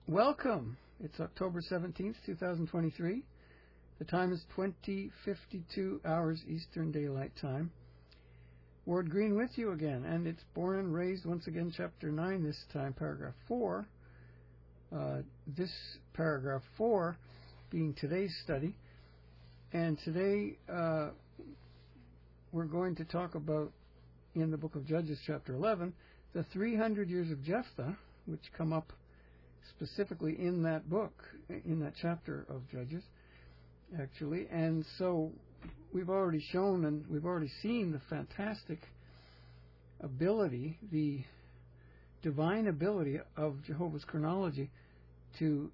Welcome. It's October 17th, 2023. The time is 20:52 hours Eastern Daylight Time. Ward Green with you again, and it's Born and Raised once again, Chapter 9 this time, Paragraph 4. This Paragraph 4 being today's study. And today we're going to talk about, in the book of Judges, Chapter 11, the 300 years of Jephthah, which come up specifically in that book, in that chapter of Judges, actually. And so we've already shown and we've already seen the fantastic ability, the divine ability of Jehovah's chronology to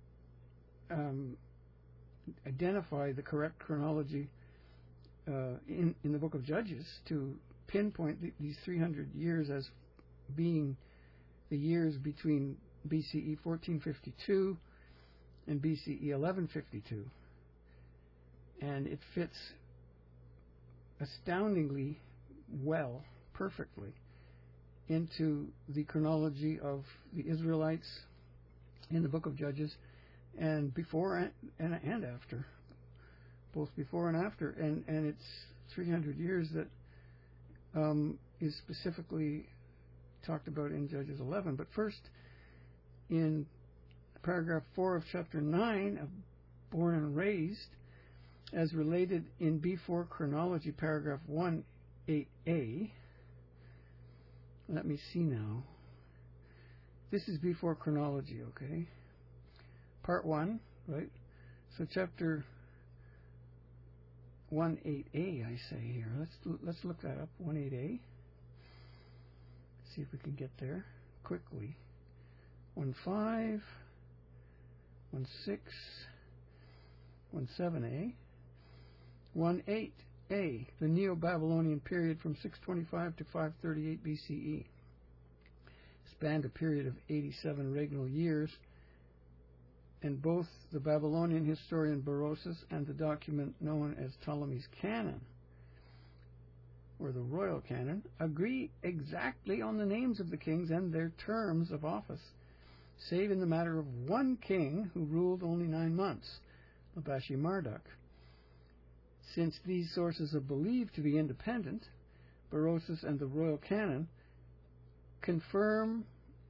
identify the correct chronology in the book of Judges, to pinpoint these 300 years as being the years between BCE 1452 and BCE 1152. And it fits astoundingly well, perfectly, into the chronology of the Israelites in the book of Judges, and before and after, both before and after. And it's 300 years that is specifically talked about in Judges 11. But first, in paragraph 4 of chapter 9 of Born and Raised, as related in B4 chronology, paragraph 1.8a. Let me see now. This is B4 chronology, okay? Part 1, right? So chapter 1.8a, I say here. Let's look that up. 1.8a. See if we can get there quickly. 1.5, 1.6, 1.7a, 1.8a, the Neo-Babylonian period from 625 to 538 BCE, spanned a period of 87 regnal years, and both the Babylonian historian Berosus and the document known as Ptolemy's Canon, or the Royal Canon, agree exactly on the names of the kings and their terms of office, save in the matter of one king who ruled only 9 months, Labashi-Marduk. Since these sources are believed to be independent, Berosus and the Royal Canon confirm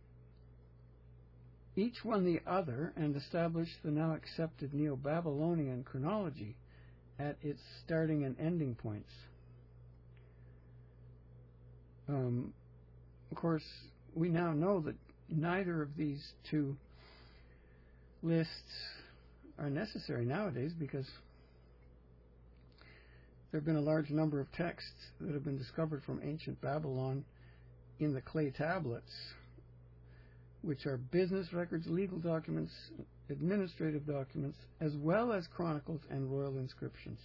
each one the other and establish the now accepted Neo-Babylonian chronology at its starting and ending points. Of course, we now know that neither of these two lists are necessary nowadays, because there have been a large number of texts that have been discovered from ancient Babylon in the clay tablets, which are business records, legal documents, administrative documents, as well as chronicles and royal inscriptions.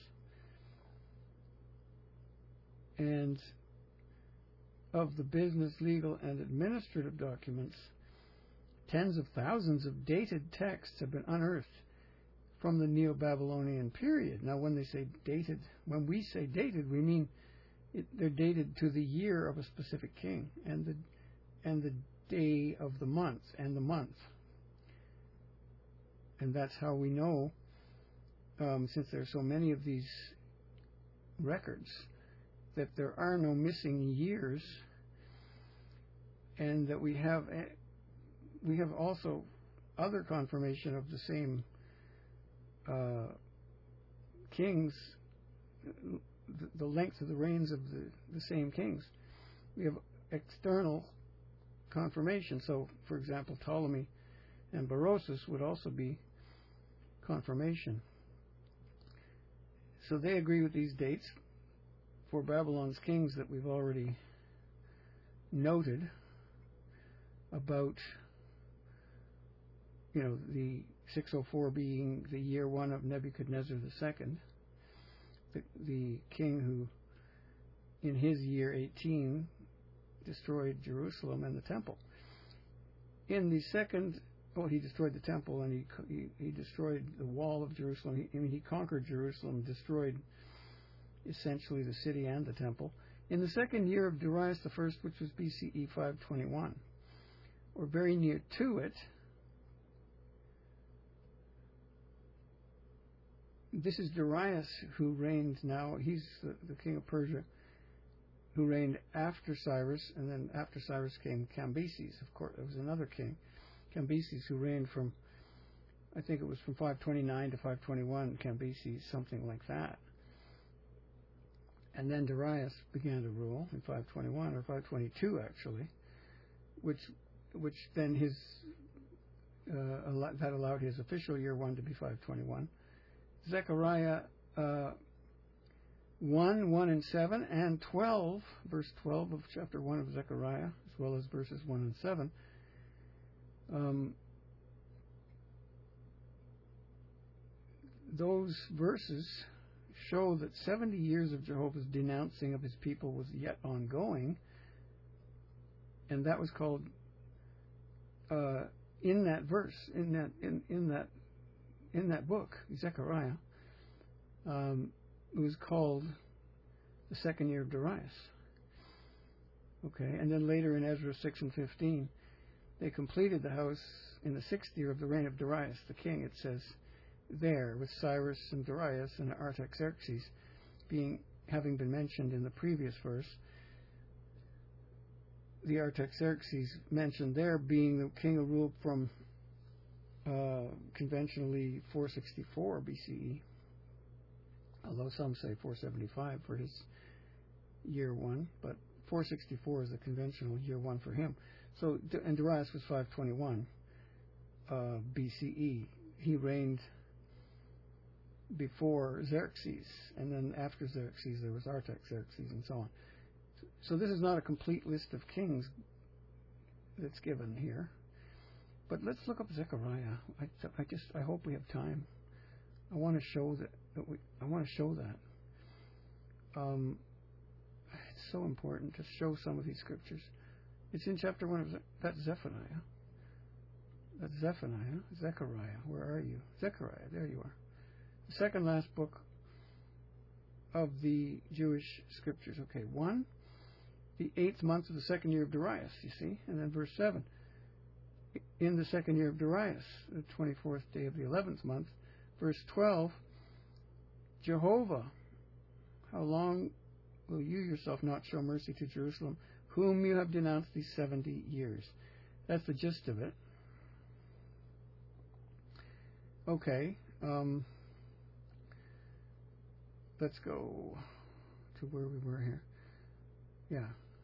And of the business, legal, and administrative documents, tens of thousands of dated texts have been unearthed from the Neo-Babylonian period. Now, when we say dated, we mean they're dated to the year of a specific king and the day of the month and the month. And that's how we know, since there are so many of these records, that there are no missing years, and that we have also other confirmation of the same kings, the length of the reigns of the same kings. We have external confirmation. So, for example, Ptolemy and Berosus would also be confirmation. So they agree with these dates for Babylon's kings that we've already noted about, the 604 being the year 1 of Nebuchadnezzar II, the king who, in his year 18, destroyed Jerusalem and the temple. In the second, he destroyed the temple, and he destroyed the wall of Jerusalem. He conquered Jerusalem, destroyed essentially the city and the temple. In the second year of Darius I, which was BCE 521, or very near to it, this is Darius who reigned now. He's the king of Persia who reigned after Cyrus, and then after Cyrus came Cambyses. Of course, there was another king, Cambyses, who reigned from, I think it was from 529 to 521, Cambyses, something like that. And then Darius began to rule in 521, or 522 actually, which then that allowed his official year 1 to be 521. Zechariah 1, 1 and 7, and 12, verse 12 of chapter 1 of Zechariah, as well as verses 1 and 7. Those verses show that 70 years of Jehovah's denouncing of his people was yet ongoing, and that was called in that verse, in that book, Zechariah. It was called the second year of Darius. Okay, and then later in Ezra 6 and 15, they completed the house in the 6th year of the reign of Darius the king. It says there, with Cyrus and Darius and Artaxerxes having been mentioned in the previous verse. The Artaxerxes mentioned there being the king who ruled from conventionally 464 BCE, although some say 475 for his year 1, but 464 is the conventional year 1 for him. So, and Darius was 521 BCE. He reigned before Xerxes, and then after Xerxes there was Artaxerxes, and so on. So this is not a complete list of kings that's given here, but let's look up Zechariah. I hope we have time. I want to show that. It's so important to show some of these scriptures. It's in chapter 1 of that's Zephaniah. That's Zephaniah. Zechariah. Where are you? Zechariah. There you are. The second last book of the Jewish scriptures. Okay, 1, the 8th month of the second year of Darius, you see, and then verse 7. In the second year of Darius, the 24th day of the 11th month, verse 12, Jehovah, how long will you yourself not show mercy to Jerusalem, whom you have denounced these 70 years? That's the gist of it. Okay, let's go to where we were here. Yeah.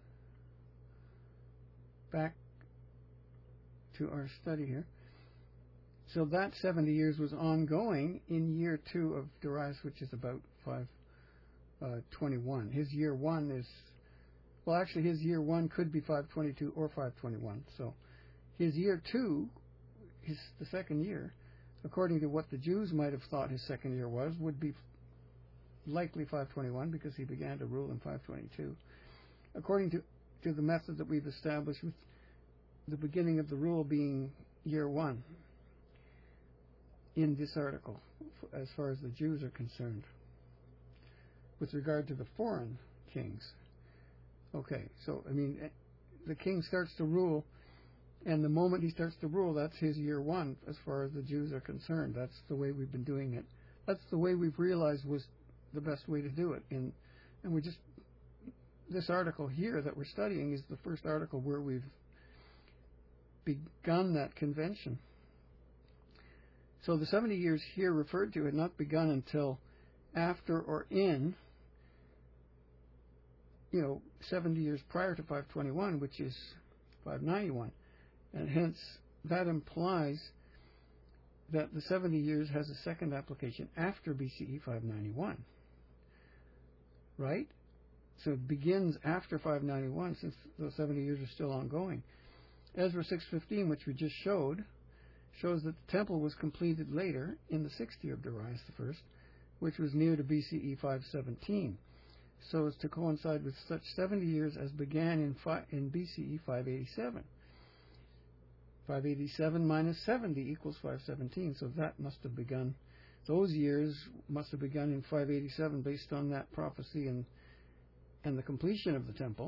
Back to our study here. So that 70 years was ongoing in year 2 of Darius, which is about 521. His year 1 is, well, actually his year 1 could be 522 or 521. So his year 2, the second year, according to what the Jews might have thought his second year was, would be likely 521 because he began to rule in 522. According to the method that we've established, with the beginning of the rule being year 1 in this article, as far as the Jews are concerned, with regard to the foreign kings. Okay, so, I mean, the king starts to rule, and the moment he starts to rule, that's his year 1, as far as the Jews are concerned. That's the way we've been doing it. That's the way we've realized was the best way to do it. And we just, this article here that we're studying is the first article where we've begun that convention. So the 70 years here referred to had not begun until after or in, 70 years prior to 521, which is 591. And hence, that implies that the 70 years has a second application after BCE 591. Right? So it begins after 591, since those 70 years are still ongoing. Ezra 6:15, which we just showed, shows that the temple was completed later in the 6th year of Darius I, which was near to BCE 517, so as to coincide with such 70 years as began in BCE 587. 587 minus 70 equals 517, so that must have begun, those years must have begun in 587 based on that prophecy and the completion of the temple.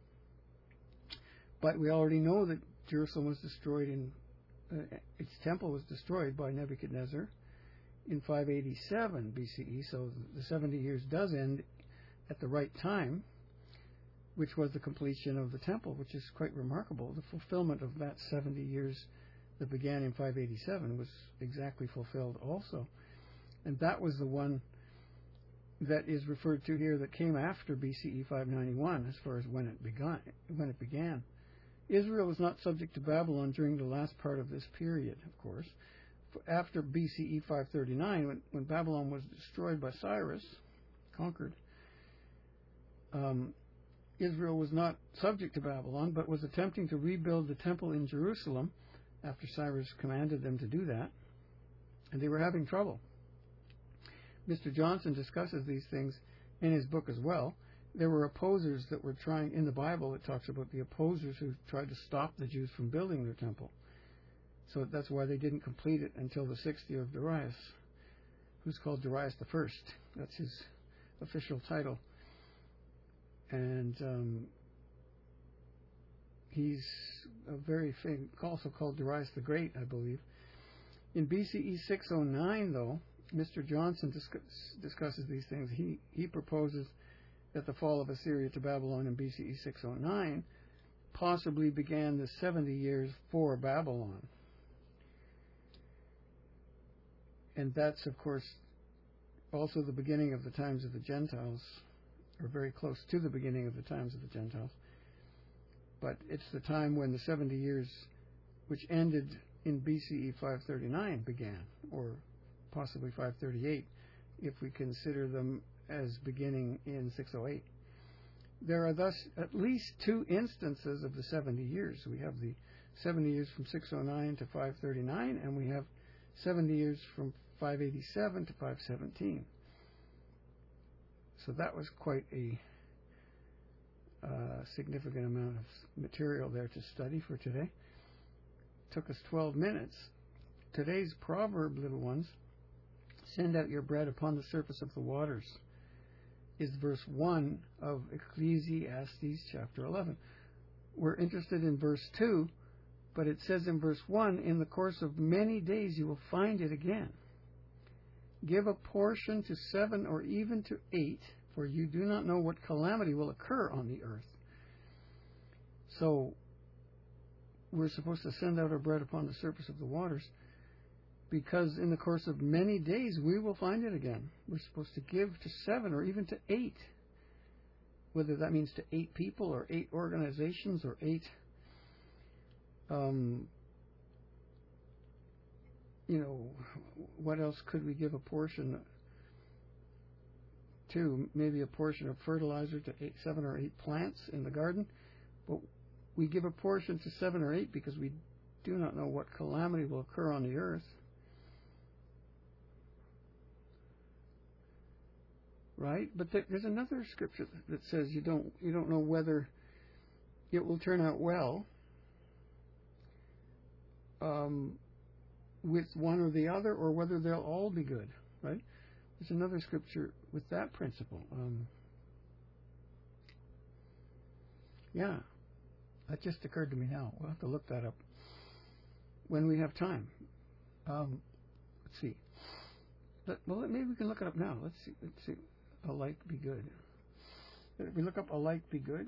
But we already know that Jerusalem was destroyed its temple was destroyed by Nebuchadnezzar in 587 BCE, so the 70 years does end at the right time, which was the completion of the temple, which is quite remarkable. The fulfillment of that 70 years that began in 587 was exactly fulfilled also. And that was the one that is referred to here that came after BCE 591 as far as when it began. Israel was not subject to Babylon during the last part of this period, of course. After BCE 539, when Babylon was destroyed by Cyrus, conquered, Israel was not subject to Babylon, but was attempting to rebuild the temple in Jerusalem after Cyrus commanded them to do that, and they were having trouble. Mr. Johnson discusses these things in his book as well. There were opposers that were trying, in the Bible it talks about the opposers who tried to stop the Jews from building their temple. So that's why they didn't complete it until the 6th year of Darius, who's called Darius the First. That's his official title. And he's a very famous, also called Darius the Great, I believe. In BCE 609, though, Mr. Johnson discusses these things. He proposes that the fall of Assyria to Babylon in BCE 609 possibly began the 70 years for Babylon. And that's, of course, also the beginning of the times of the Gentiles, or very close to the beginning of the times of the Gentiles. But it's the time when the 70 years, which ended in BCE 539, began, or possibly 538, if we consider them as beginning in 608. There are thus at least two instances of the 70 years. We have the 70 years from 609 to 539, and we have 70 years from 587 to 517. So that was quite a significant amount of material there to study for today. Took us 12 minutes. Today's proverb, little ones, send out your bread upon the surface of the waters, is verse 1 of Ecclesiastes chapter 11. We're interested in verse 2, but it says in verse 1, in the course of many days you will find it again. Give a portion to 7 or even to 8, for you do not know what calamity will occur on the earth. So, we're supposed to send out our bread upon the surface of the waters, because in the course of many days we will find it again. We're supposed to give to 7 or even to 8, whether that means to 8 people or 8 organizations or 8 what else could we give a portion to? Maybe a portion of fertilizer to 7 or 8 plants in the garden. But we give a portion to 7 or 8 because we do not know what calamity will occur on the earth. Right? But there's another scripture that says you don't know whether it will turn out well with one or the other, or whether they'll all be good. Right? There's another scripture with that principle. That just occurred to me now. We'll have to look that up when we have time. Let's see. Maybe we can look it up now. Let's see. Alike be good. If we look up alike be good,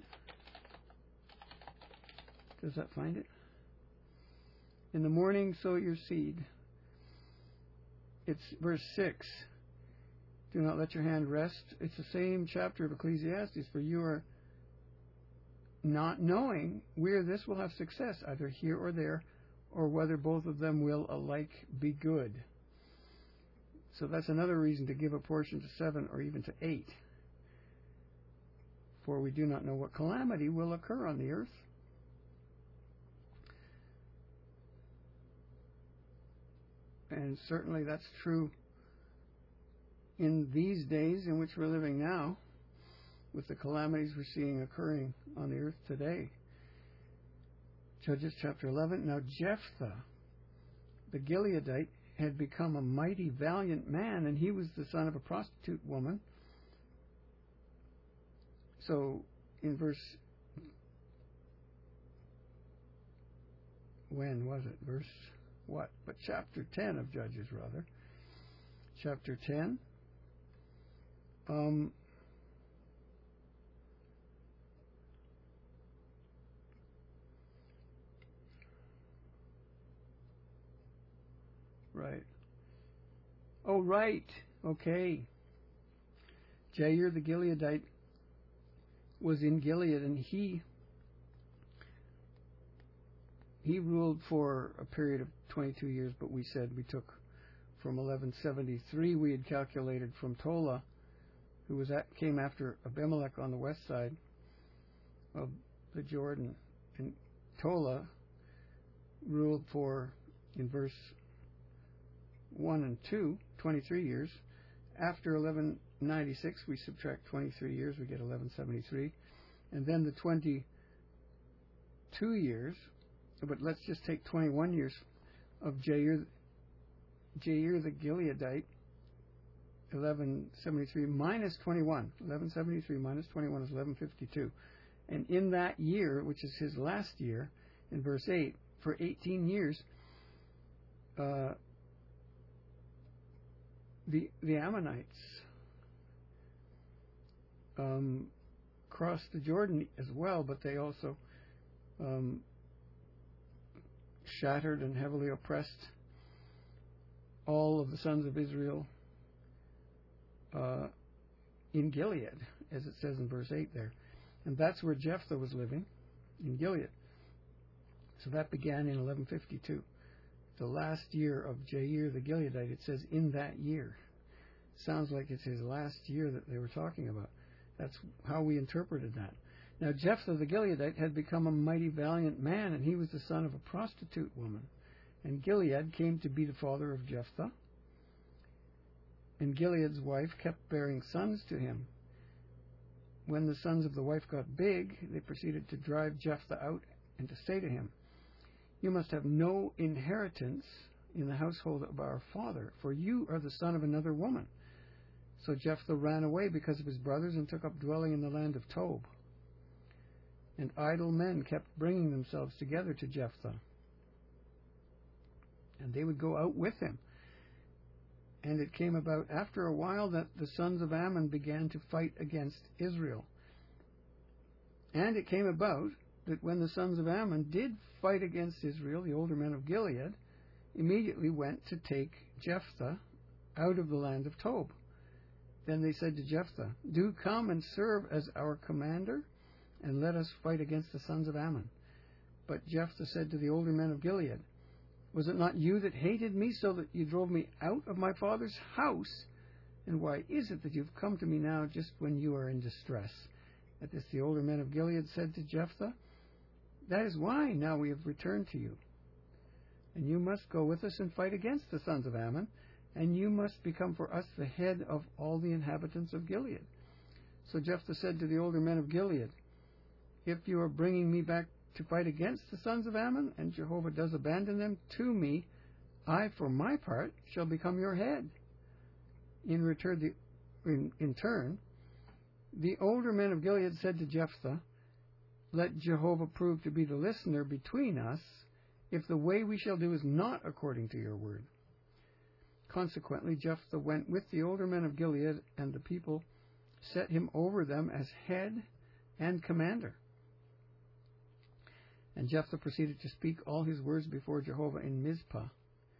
does that find it? In the morning sow your seed. It's verse 6. Do not let your hand rest. It's the same chapter of Ecclesiastes. For you are not knowing where this will have success, either here or there, or whether both of them will alike be good. So that's another reason to give a portion to 7 or even to 8. For we do not know what calamity will occur on the earth. And certainly that's true in these days in which we're living now, with the calamities we're seeing occurring on the earth today. Judges chapter 11. Now Jephthah, the Gileadite, had become a mighty valiant man, and he was the son of a prostitute woman. So in verse, when was it? Verse what? But chapter 10 of Judges, rather. chapter 10. Right. Oh, right. Okay. Jair the Gileadite was in Gilead, and he ruled for a period of 22 years, but we said we took from 1173, we had calculated from Tola, who came after Abimelech on the west side of the Jordan. And Tola ruled for, in verse 1 and 2, 23 years. After 1196, we subtract 23 years, we get 1173. And then the 22 years, but let's just take 21 years of Jair the Gileadite, 1173 minus 21. 1173 minus 21 is 1152. And in that year, which is his last year, in verse 8, for 18 years, the Ammonites crossed the Jordan as well, but they also shattered and heavily oppressed all of the sons of Israel in Gilead, as it says in verse 8 there. And that's where Jephthah was living, in Gilead. So that began in 1152. The last year of Jair the Gileadite, it says in that year. Sounds like it's his last year that they were talking about. That's how we interpreted that. Now Jephthah the Gileadite had become a mighty valiant man, and he was the son of a prostitute woman. And Gilead came to be the father of Jephthah. And Gilead's wife kept bearing sons to him. When the sons of the wife got big, they proceeded to drive Jephthah out and to say to him, "You must have no inheritance in the household of our father, for you are the son of another woman." So Jephthah ran away because of his brothers and took up dwelling in the land of Tob. And idle men kept bringing themselves together to Jephthah, and they would go out with him. And it came about after a while that the sons of Ammon began to fight against Israel. And it came about that when the sons of Ammon did fight against Israel, the older men of Gilead immediately went to take Jephthah out of the land of Tob. Then they said to Jephthah, "Do come and serve as our commander, and let us fight against the sons of Ammon." But Jephthah said to the older men of Gilead, "Was it not you that hated me so that you drove me out of my father's house? And why is it that you've come to me now just when you are in distress?" At this the older men of Gilead said to Jephthah, "That is why now we have returned to you. And you must go with us and fight against the sons of Ammon, and you must become for us the head of all the inhabitants of Gilead." So Jephthah said to the older men of Gilead, "If you are bringing me back to fight against the sons of Ammon, and Jehovah does abandon them to me, I, for my part, shall become your head." In turn, the older men of Gilead said to Jephthah, "Let Jehovah prove to be the listener between us, if the way we shall do is not according to your word." Consequently, Jephthah went with the older men of Gilead, and the people set him over them as head and commander. And Jephthah proceeded to speak all his words before Jehovah in Mizpah.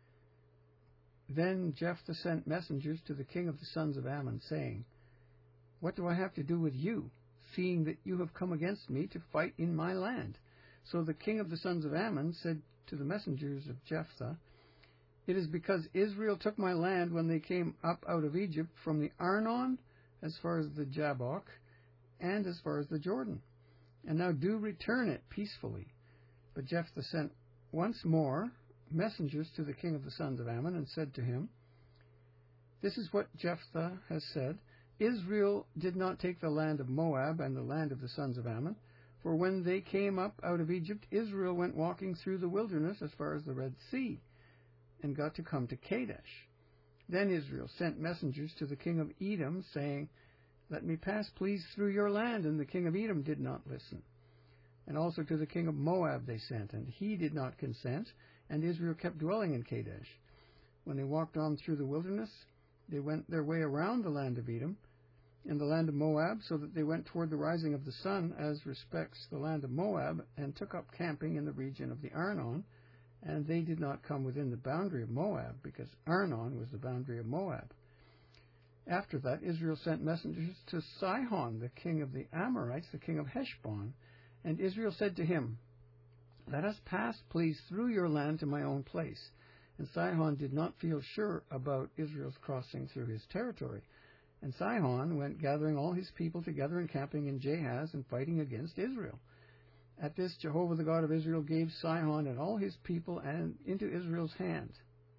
Then Jephthah sent messengers to the king of the sons of Ammon, saying, "What do I have to do with you, seeing that you have come against me to fight in my land?" So the king of the sons of Ammon said to the messengers of Jephthah, "It is because Israel took my land when they came up out of Egypt from the Arnon as far as the Jabbok and as far as the Jordan. And now do return it peacefully." But Jephthah sent once more messengers to the king of the sons of Ammon and said to him, "This is what Jephthah has said. Israel did not take the land of Moab and the land of the sons of Ammon, for when they came up out of Egypt, Israel went walking through the wilderness as far as the Red Sea, and got to come to Kadesh. Then Israel sent messengers to the king of Edom, saying, 'Let me pass, please, through your land.' And the king of Edom did not listen. And also to the king of Moab they sent, and he did not consent, and Israel kept dwelling in Kadesh. When they walked on through the wilderness, They went their way around the land of Edom and the land of Moab, so that they went toward the rising of the sun as respects the land of Moab, and took up camping in the region of the Arnon, and they did not come within the boundary of Moab, because Arnon was the boundary of Moab. After that, Israel sent messengers to Sihon, the king of the Amorites, the king of Heshbon, and Israel said to him, "Let us pass, please, through your land to my own place." And Sihon did not feel sure about Israel's crossing through his territory. And Sihon went gathering all his people together and camping in Jahaz and fighting against Israel. At this, Jehovah the God of Israel gave Sihon and all his people and into Israel's hand,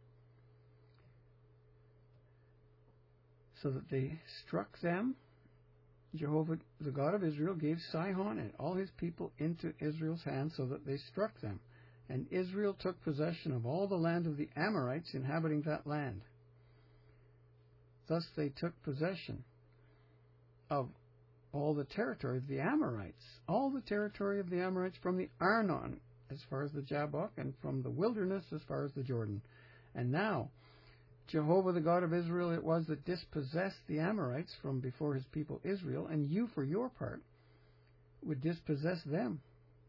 so that they struck them. Jehovah the God of Israel gave Sihon and all his people into Israel's hand, so that they struck them. And Israel took possession of all the land of the Amorites inhabiting that land. Thus they took possession of all the territory of the Amorites, all the territory of the Amorites from the Arnon as far as the Jabbok, and from the wilderness as far as the Jordan. And now Jehovah the God of Israel it was that dispossessed the Amorites from before his people Israel, and you for your part would dispossess them.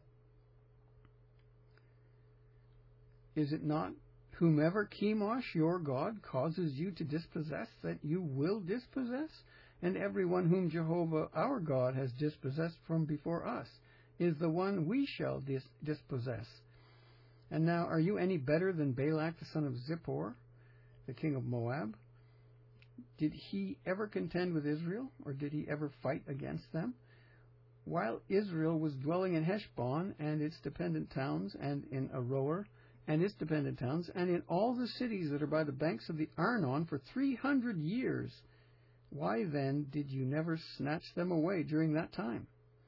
Is it not whomever Chemosh your God causes you to dispossess, that you will dispossess? And everyone whom Jehovah our God has dispossessed from before us is the one we shall dispossess. And now are you any better than Balak the son of Zippor, the king of Moab? Did he ever contend with Israel, or did he ever fight against them? While Israel was dwelling in Heshbon and its dependent towns, and in Aroer and its dependent towns, and in all the cities that are by the banks of the Arnon for 300 years, why then did you never snatch them away during that time?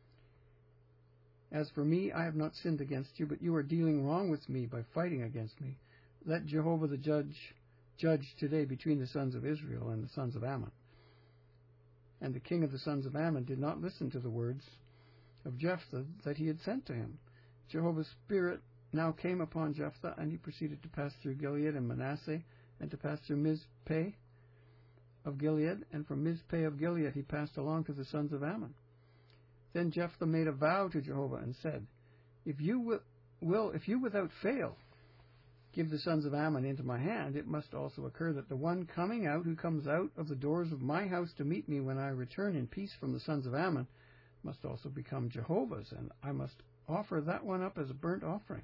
As for me, I have not sinned against you, but you are dealing wrong with me by fighting against me. Let Jehovah the judge today between the sons of Israel and the sons of Ammon. And the king of the sons of Ammon did not listen to the words of Jephthah that he had sent to him. Jehovah's Spirit now came upon Jephthah, and he proceeded to pass through Gilead and Manasseh, and to pass through Mizpeh of Gilead, and from Mizpeh of Gilead he passed along to the sons of Ammon. Then Jephthah made a vow to Jehovah and said, If you without fail give the sons of Ammon into my hand, it must also occur that the one coming out who comes out of the doors of my house to meet me when I return in peace from the sons of Ammon must also become Jehovah's, and I must offer that one up as a burnt offering.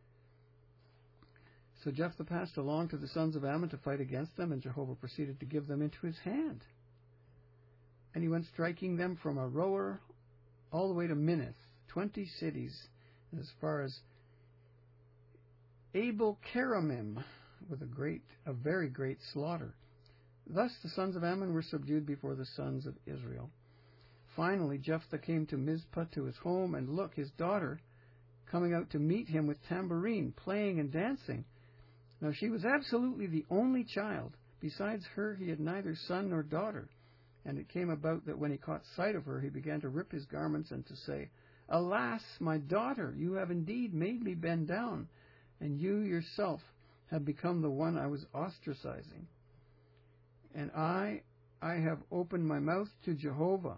So Jephthah passed along to the sons of Ammon to fight against them, and Jehovah proceeded to give them into his hand. And he went striking them from Aroer all the way to Minnith, 20 cities, as far as Abel-Keramim, with a very great slaughter. Thus the sons of Ammon were subdued before the sons of Israel. Finally Jephthah came to Mizpah to his home, and look, his daughter coming out to meet him with tambourine, playing and dancing. Now she was absolutely the only child. Besides her he had neither son nor daughter. And it came about that when he caught sight of her, he began to rip his garments and to say, Alas, my daughter, you have indeed made me bend down, and you yourself have become the one I was ostracizing. And I have opened my mouth to Jehovah,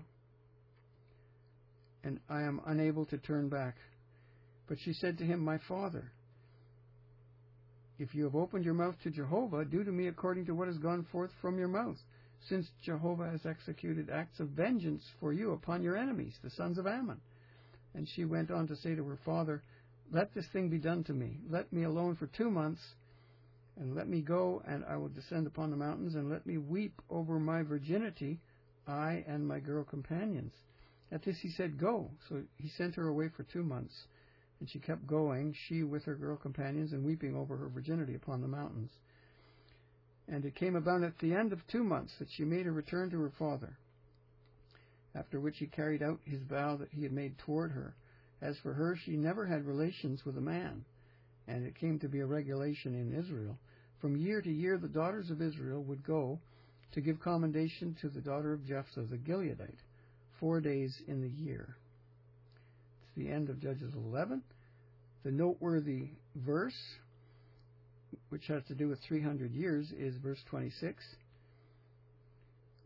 and I am unable to turn back. But she said to him, My father, if you have opened your mouth to Jehovah, do to me according to what has gone forth from your mouth, since Jehovah has executed acts of vengeance for you upon your enemies, the sons of Ammon. And she went on to say to her father, Let this thing be done to me. Let me alone for 2 months, and let me go, and I will descend upon the mountains, and let me weep over my virginity, I and my girl companions. At this he said, Go. So he sent her away for 2 months. And she kept going, she with her girl companions, and weeping over her virginity upon the mountains. And it came about at the end of 2 months that she made a return to her father, after which he carried out his vow that he had made toward her. As for her, she never had relations with a man, and it came to be a regulation in Israel. From year to year the daughters of Israel would go to give commendation to the daughter of Jephthah the Gileadite, 4 days in the year. It's the end of Judges 11. The noteworthy verse, which has to do with 300 years, is verse 26.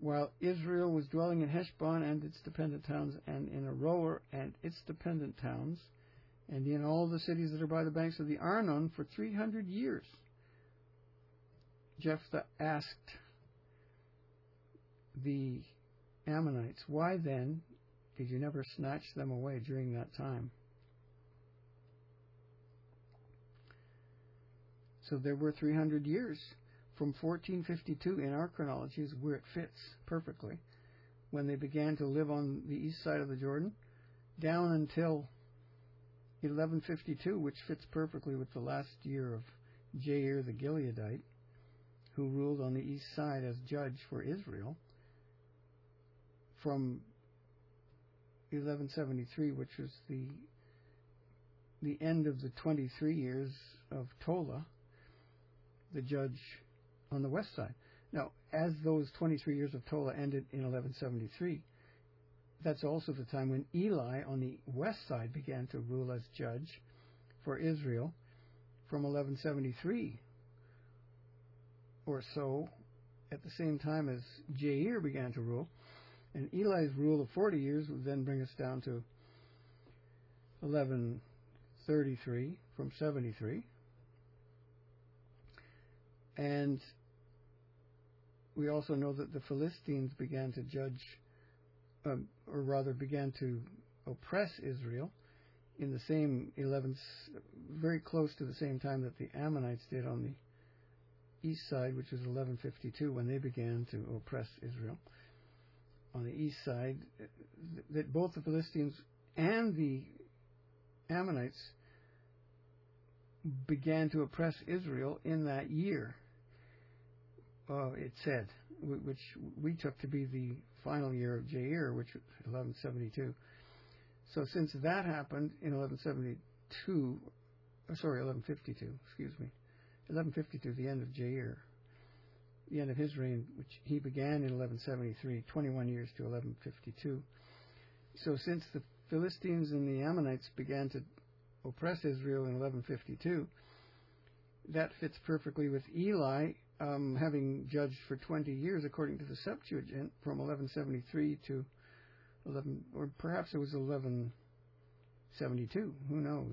while Israel was dwelling in Heshbon and its dependent towns, and in Aroer and its dependent towns, and in all the cities that are by the banks of the Arnon for 300 years. Jephthah asked the Ammonites, "Why then did you never snatch them away during that time?" So there were 300 years from 1452 in our chronology is where it fits perfectly, when they began to live on the east side of the Jordan, down until 1152, which fits perfectly with the last year of Jair the Gileadite, who ruled on the east side as judge for Israel, from 1173, which was the end of the 23 years of Tola, the judge on the west side. Now, as those 23 years of Tola ended in 1173, that's also the time when Eli on the west side began to rule as judge for Israel from 1173 or so, at the same time as Jair began to rule. And Eli's rule of 40 years would then bring us down to 1133 from 73. And we also know that the Philistines began to judge, or rather began to oppress Israel in the same very close to the same time that the Ammonites did on the east side, which was 1152, when they began to oppress Israel. On the east side, that both the Philistines and the Ammonites began to oppress Israel in that year. It said, which we took to be the final year of Jair, which was 1172. So since that happened in 1152, 1152, the end of Jair, the end of his reign, which he began in 1173, 21 years to 1152. So since the Philistines and the Ammonites began to oppress Israel in 1152, that fits perfectly with Eli having judged for 20 years, according to the Septuagint, from 1173 to 11, or perhaps it was 1172. Who knows?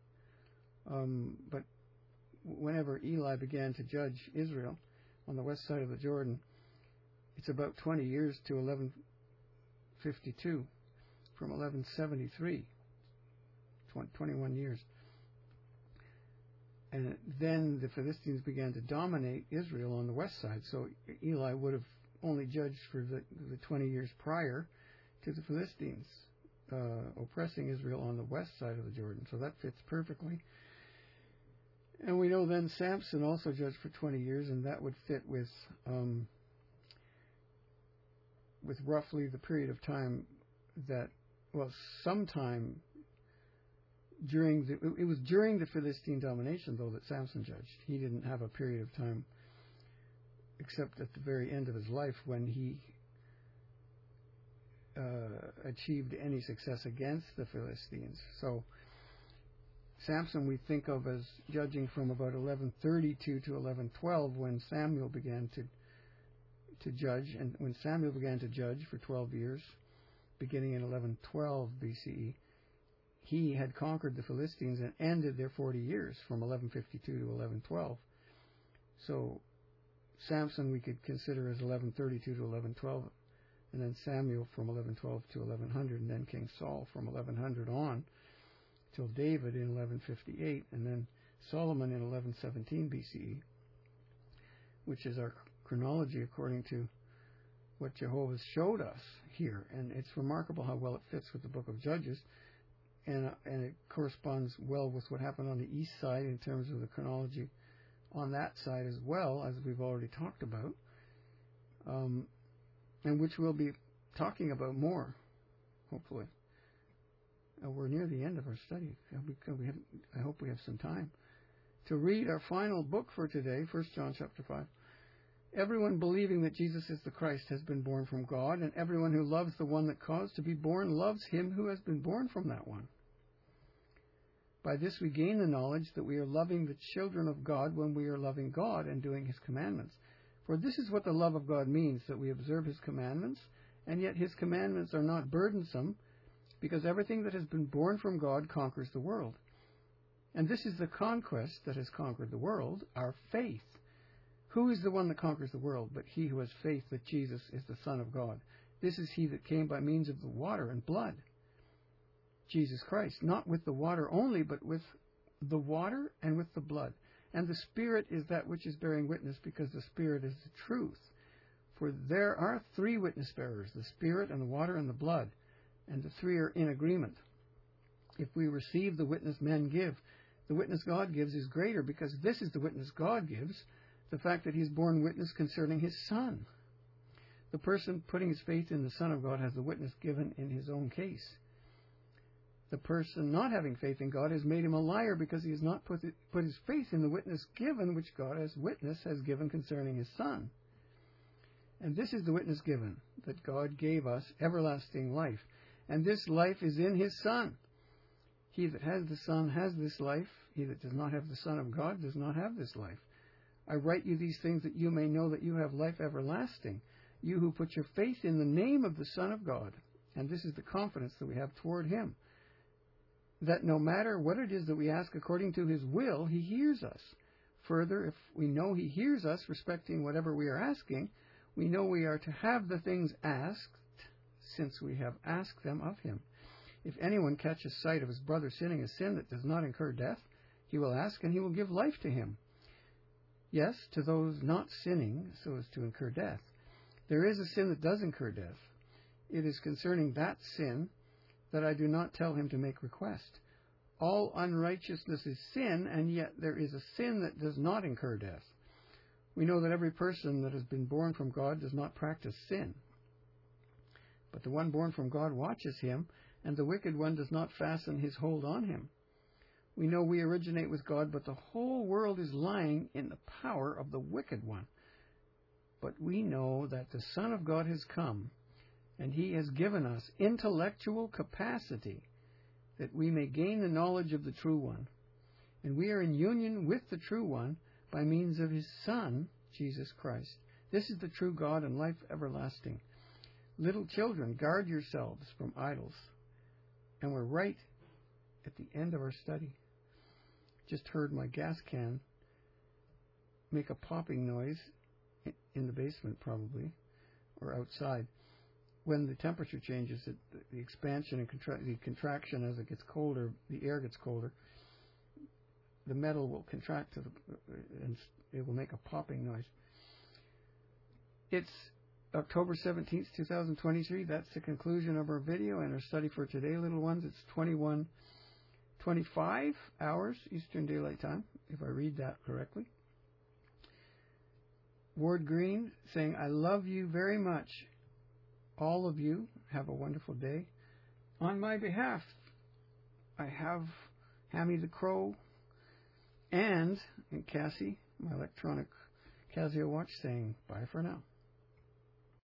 But whenever Eli began to judge Israel on the west side of the Jordan, it's about 20 years to 1152, from 1173, 21 years. And then the Philistines began to dominate Israel on the west side. So Eli would have only judged for the 20 years prior to the Philistines oppressing Israel on the west side of the Jordan. So that fits perfectly. And we know then Samson also judged for 20 years, and that would fit with roughly the period of time that, sometime it was during the Philistine domination, though, that Samson judged. He didn't have a period of time except at the very end of his life when he achieved any success against the Philistines. So Samson we think of as judging from about 1132 to 1112, when Samuel began to judge, and when Samuel began to judge for 12 years, beginning in 1112 BCE, he had conquered the Philistines and ended their 40 years from 1152 to 1112. So Samson we could consider as 1132 to 1112, and then Samuel from 1112 to 1100, and then King Saul from 1100 on till David in 1158, and then Solomon in 1117 BCE, which is our chronology according to what Jehovah showed us here. And it's remarkable how well it fits with the book of Judges, and it corresponds well with what happened on the east side in terms of the chronology on that side as well, as we've already talked about, and which we'll be talking about more, hopefully. We're near the end of our study. I hope we have some time to read our final book for today, 1 John chapter 5. Everyone believing that Jesus is the Christ has been born from God, and everyone who loves the one that caused to be born loves him who has been born from that one. By this we gain the knowledge that we are loving the children of God when we are loving God and doing his commandments. For this is what the love of God means, that we observe his commandments, and yet his commandments are not burdensome, because everything that has been born from God conquers the world. And this is the conquest that has conquered the world, our faith. Who is the one that conquers the world but he who has faith that Jesus is the Son of God? This is he that came by means of the water and blood, Jesus Christ, not with the water only, but with the water and with the blood. And the Spirit is that which is bearing witness, because the Spirit is the truth. For there are three witness bearers, the Spirit and the water and the blood, and the three are in agreement. If we receive the witness men give, the witness God gives is greater, because this is the witness God gives, the fact that he's borne witness concerning his Son. The person putting his faith in the Son of God has the witness given in his own case. The person not having faith in God has made him a liar, because he has not put his faith in the witness given, which God as witness has given concerning his Son. And this is the witness given, that God gave us everlasting life, and this life is in his Son. He that has the Son has this life. He that does not have the Son of God does not have this life. I write you these things that you may know that you have life everlasting, you who put your faith in the name of the Son of God. And this is the confidence that we have toward him, that no matter what it is that we ask according to his will, he hears us. Further, if we know he hears us respecting whatever we are asking, we know we are to have the things asked, since we have asked them of him. If anyone catches sight of his brother sinning a sin that does not incur death, he will ask, and he will give life to him. Yes, to those not sinning so as to incur death. There is a sin that does incur death. It is concerning that sin that I do not tell him to make request. All unrighteousness is sin, and yet there is a sin that does not incur death. We know that every person that has been born from God does not practice sin. But the one born from God watches him, and the wicked one does not fasten his hold on him. We know we originate with God, but the whole world is lying in the power of the wicked one. But we know that the Son of God has come, and he has given us intellectual capacity, that we may gain the knowledge of the true one. And we are in union with the true one by means of his Son, Jesus Christ. This is the true God and life everlasting. Little children, guard yourselves from idols. And we're right at the end of our study. Just heard my gas can make a popping noise in the basement, probably, or outside. When the temperature changes, the expansion and the contraction as it gets colder, the air gets colder, the metal will contract and it will make a popping noise. It's October 17th, 2023. That's the conclusion of our video and our study for today, little ones. It's 21:25 hours Eastern Daylight Time, if I read that correctly. Ward Green saying, I love you very much. All of you have a wonderful day. On my behalf, I have Hammy the Crow and Cassie, my electronic Casio watch, saying bye for now.